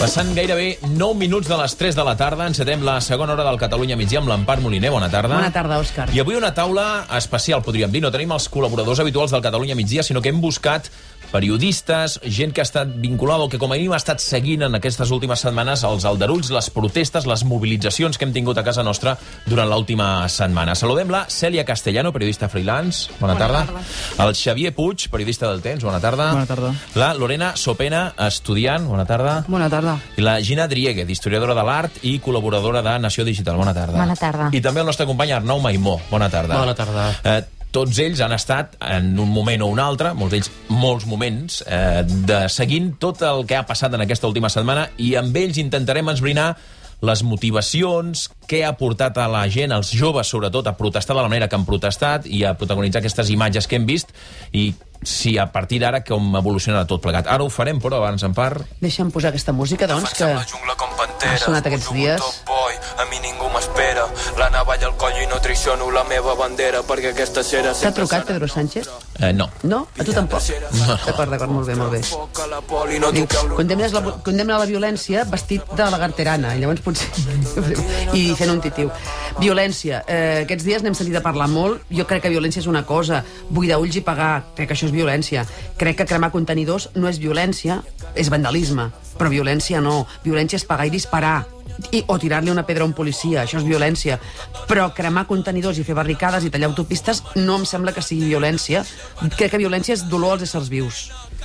Passant gairebé 9 minuts de les 3 de la tarda, encetem la segona hora del Catalunya Migdia amb l'Empar Moliner. Bona tarda. Bona tarda, Òscar. I avui una taula especial, podríem dir. No tenim els col·laboradors habituals del Catalunya Migdia, sinó que hem buscat periodistes, gent que ha estat vinculada o que com a mínim ha estat seguint en aquestes últimes setmanes els aldarulls, les protestes, les mobilitzacions que hem tingut a casa nostra durant l'última setmana. Saludem la Cèlia Castellano, periodista freelance. Bona tarda. El Xavier Puig, periodista del Temps. Bona tarda. Bona tarda. La Lorena Sopena, estudiant. Bona tarda. Bona tarda. I la Gina Driéguez, historiadora de l'art i col·laboradora de Nació Digital. Bona tarda. Bona tarda. I també el nostre company Arnau Maimó. Bona tarda. Bona tarda. Tots ells han estat, en un moment o un altre, molts d'ells molts moments, de seguint tot el que ha passat en aquesta última setmana, i amb ells intentarem esbrinar les motivacions, què ha portat a la gent, als joves sobretot, a protestar de la manera que han protestat i a protagonitzar aquestes imatges que hem vist, i si a partir d'ara com evolucionarà tot plegat. Ara ho farem, però abans, Empar... Deixa'm posar aquesta música, doncs, que ha sonat aquests dies. A mi ningú m'espera, la navalla al coll i no traiciono la meva bandera, perquè aquesta cera... T'ha trucat Pedro Sánchez? No. No? A tu tampoc? No. D'acord, molt bé, molt bé. Diu, condemna la violència vestit de lagarterana, i llavors potser... I fent un titiu. Violència. Aquests dies n'hem sentit a parlar molt. Jo crec que violència és una cosa. Buidar ulls i pagar. Crec que això és violència. Crec que cremar contenidors no és violència, és vandalisme. Però violència no. Violència és pagar i disparar. O tirar-li una pedra a un policia, això és violència. Però cremar contenidors i fer barricades i tallar autopistes no em sembla que sigui violència. Crec que violència és dolor als éssers vius.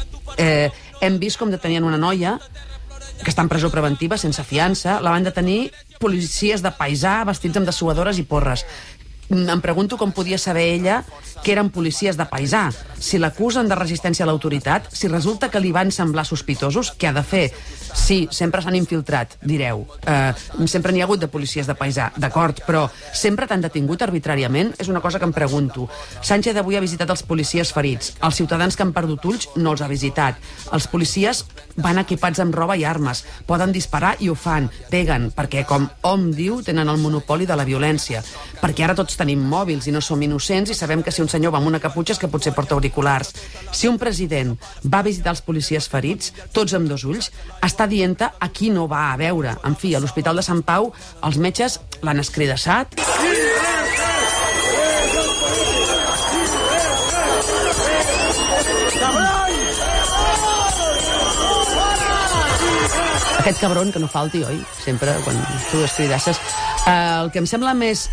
Hem vist com detenien una noia que està en presó preventiva, sense fiança. La van detenir policies de paisà vestits amb dessuadores i porres. Em pregunto com podia saber ella que eren policies de paisà. Si l'acusen de resistència a l'autoritat, si resulta que li van semblar sospitosos, què ha de fer? Sí, sempre s'han infiltrat, direu. Sempre n'hi ha hagut de policies de paisà, d'acord, però sempre t'han detingut arbitràriament? És una cosa que em pregunto. Sánchez avui ha visitat els policies ferits. Els ciutadans que han perdut ulls no els ha visitat. Els policies van equipats amb roba i armes. Poden disparar i ho fan. Peguen, perquè, com hom diu, tenen el monopoli de la violència. Perquè ara tots tenim mòbils i no som innocents i sabem que si un senyor va amb una caputxa és que potser porta auriculars. Si un president va visitar els policies ferits, tots amb dos ulls, està dient-te a qui no va a veure. En fi, a l'Hospital de Sant Pau els metges l'han escridassat. Aquest cabron que no falti, oi? Sempre quan tu escridasses. El que em sembla més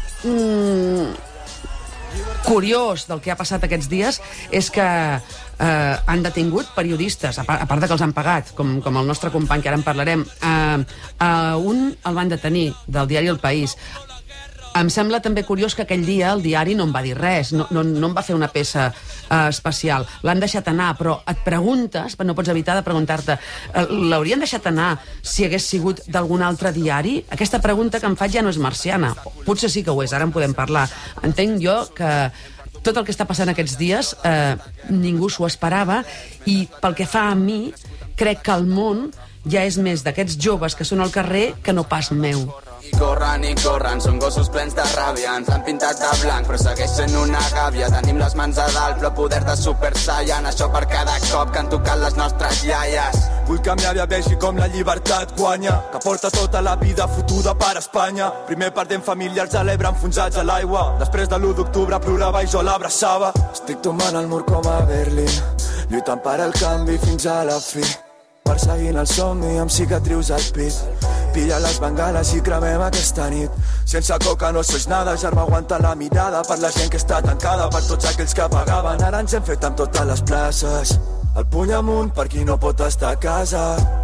curiós del que ha passat aquests dies és que han detingut periodistes, a part de que els han pagat, com el nostre company, que ara en parlarem. Un el van detenir, del diari El País. Em sembla també curiós que aquell dia el diari no en va dir res, no en va fer una peça especial. L'han deixat anar, però et preguntes, no pots evitar de preguntar-te, l'haurien deixat anar si hagués sigut d'algun altre diari? Aquesta pregunta que em faig ja no és marciana. Potser sí que ho és, ara en podem parlar. Entenc jo que tot el que està passant aquests dies ningú s'ho esperava, i pel que fa a mi, crec que el món ja és més d'aquests joves que són al carrer que no pas meu. I corren, són gossos plens de ràbia. Ens han pintat de blanc, però segueix sent una gàbia. Tenim les mans a dalt, però poder de Super Saiyan. Això per cada cop que han tocat les nostres iaies. Vull que mi àvia vegi com la llibertat guanya, que porta tota la vida fotuda per Espanya. Primer perdent familiars a l'Ebre enfonsats a l'aigua, després de l'1 d'octubre plorava i jo l'abraçava. Estic tombant al mur com a Berlín, lluitant per al canvi fins a la fi, perseguint el somni amb cicatrius al pit. Pilla les bengales i cremem aquesta nit. Sense coca no sois nada, germà, aguanta la mirada per la gent que està tancada, per tots aquells que pagaven. Ara ens hem fet amb totes les places, el puny amunt per qui no pot estar a casa.